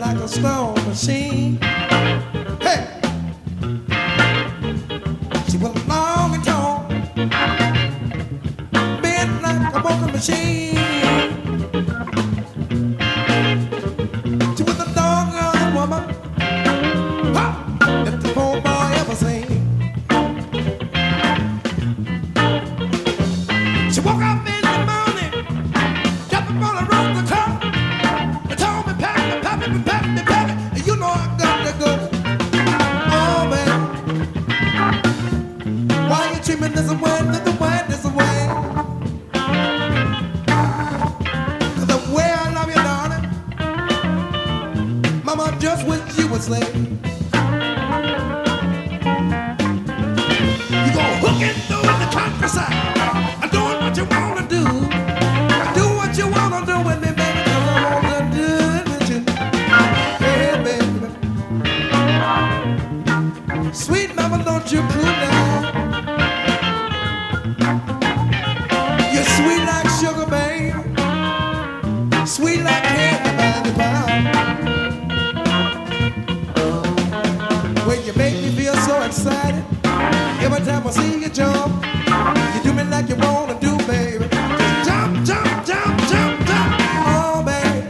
like a stone machine. Hey, she was long and tall, bent like a walking machine. She was a doggone woman, if the poor boy ever seen. She woke up in the morning, jumping on the road to come. They told me, pack me, you know I got to go. Oh, man, why you treat me this way, this way? 'Cause the way I love you, darling, Mama just wish you would slay. You go hooking through the countryside, doing what you wanna do. Do what you wanna do with me, baby, 'cause I wanna do it with you. Hey, baby. Sweet mama, don't you cool down. You're sweet like sugar, baby. Sweet like candy by the pound. When you make me feel so excited, every time I see you jump, you do me like you wanna do, baby. Just jump, jump, jump, jump, jump. Oh, baby.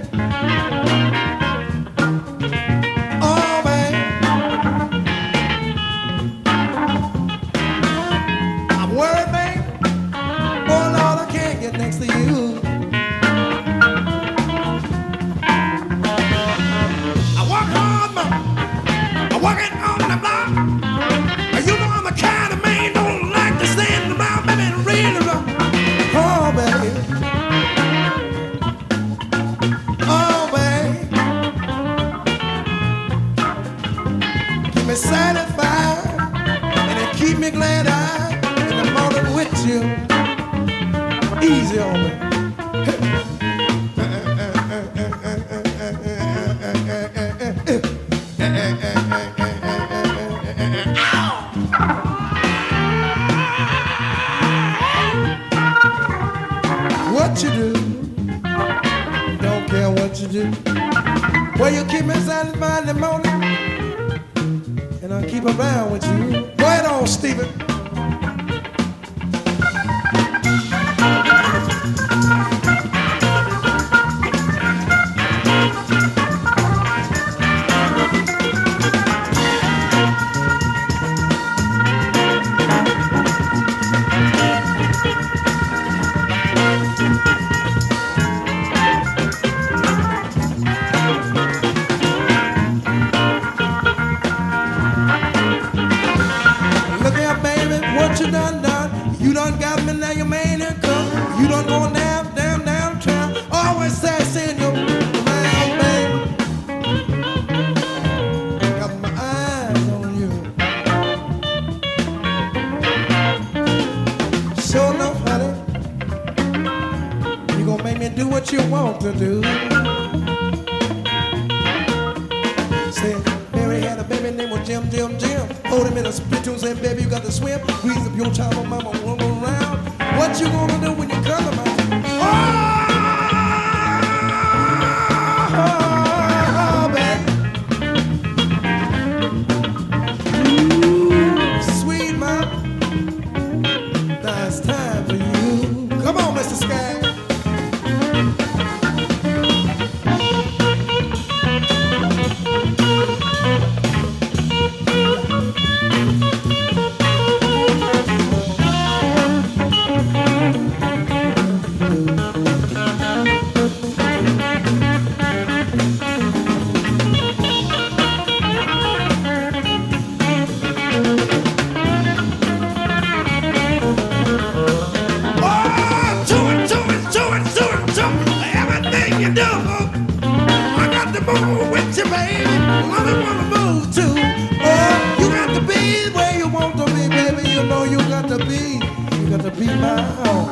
Oh, baby. I'm worried, baby. Oh, Lord, I can't get next to you. I work hard, mama. I'm working on the block. You know I'm the kind of man don't like to stand around, baby, and really rock. Oh, baby. Oh, baby. Keep me satisfied and it keep me glad-eyed in the morning with you. Easy on me. What you do, don't care what you do. Well, you keep me satisfied in the morning, and I'll keep around with you. Go ahead on, Stephen. You done got me now, your main income. You done going down, downtown. Always sassy in your mind, baby. Got my eyes on you. Sure enough, honey, you gonna make me do what you want to do. Say, Mary had a baby named Jim. Hold him in a spittoon, say, baby, you got to swim. Grease up your child, mama, run around. What you gonna do when you come to my oh, baby. Ooh, sweet mama, now it's time for you. Come on, Mr. Sky. Be my own.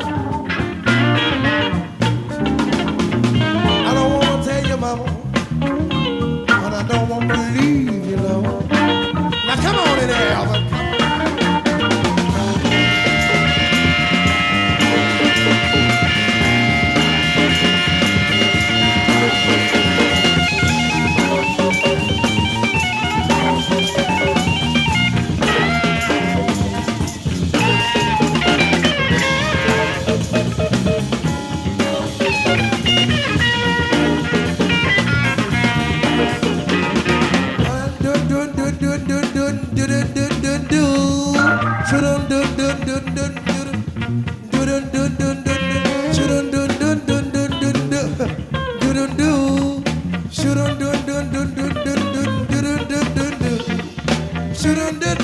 I don't want to tell you, mama, but I don't want to leave you alone. Now come on in there, Albert.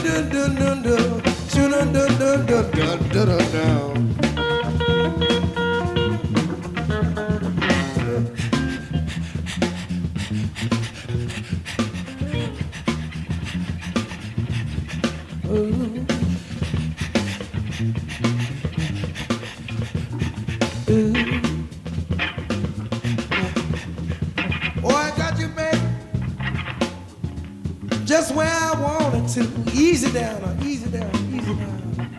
Just where I wanted to. Easy down, easy down, easy down.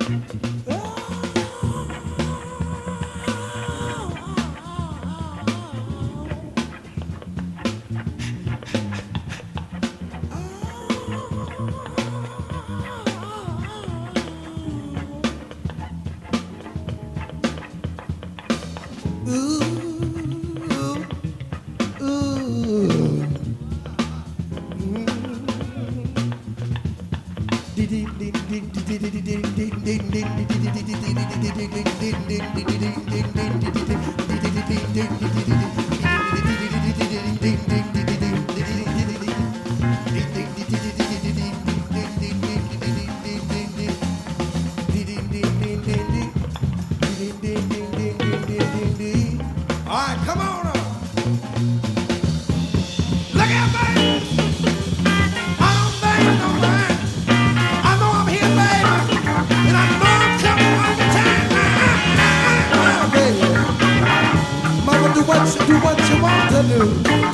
Do what you want to do.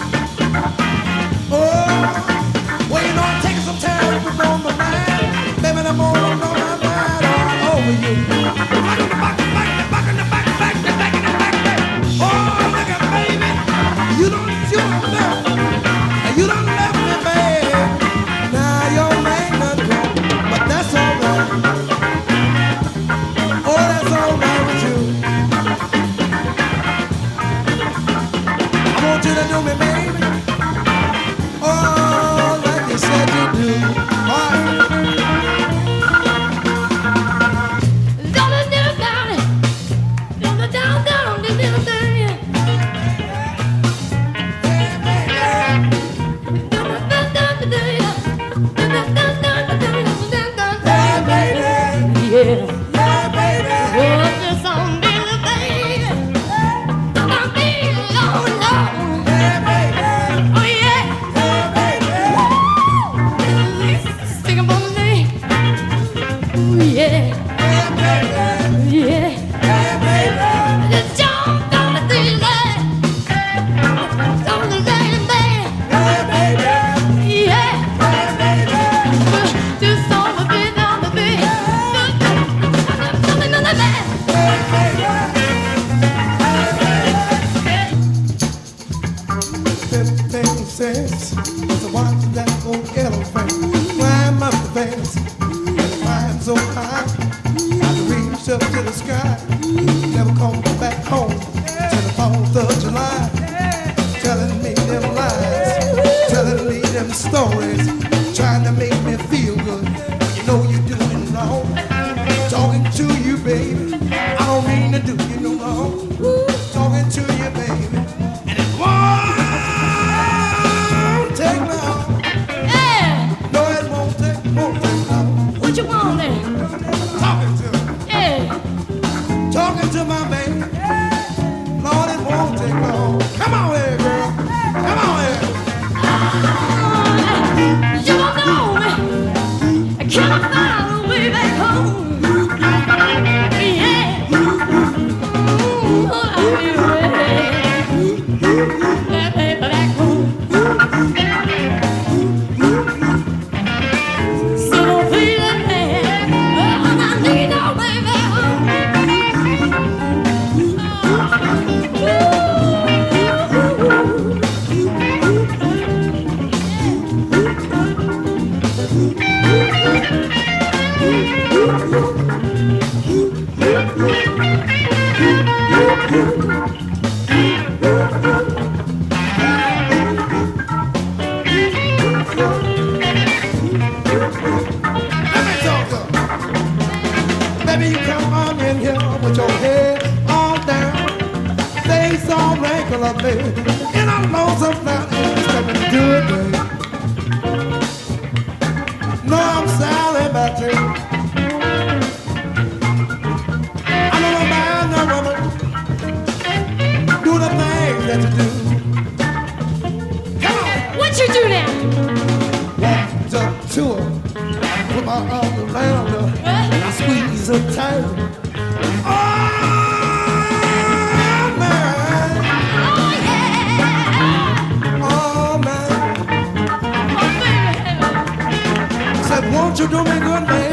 Oh, well, you know I'm taking some time to on my mind. Baby, I'm on my mind all over you. Back in the back, back in the back, in the back, back in the back, in the back, back. Oh, look at baby, you don't know, you don't love me, baby. Now your man done gone, but that's all right. Oh, that's all right with you. I want you to do me, baby. Oh, like you said you do. All right. Was a watch that old elephant climb up the fence and climb so high I could reach up to the sky. Never come back home till the 4th of July. Telling me them lies, telling me them stories, trying to make me feel good. You know you're doing wrong. Talking to you, baby, I don't mean to do you no wrong. Talking to you, baby, and it won't take long. Yeah. No, it won't take long. What you want then? Talking to me. Yeah. Talking to my baby. Lord, it won't take long. Come on here, girl. Come on here. You don't know me. I cannot find a way back home. Yeah. Back home. So don't feel that bad. I need no way back home. Baby, you come on in here with your head all down, face all wrinkled up, baby, and I know something is coming to do it, baby. No, I'm sorry, but so tight. Oh, man. Oh, yeah. Oh, man. Oh, baby. Said, won't you do me good, man?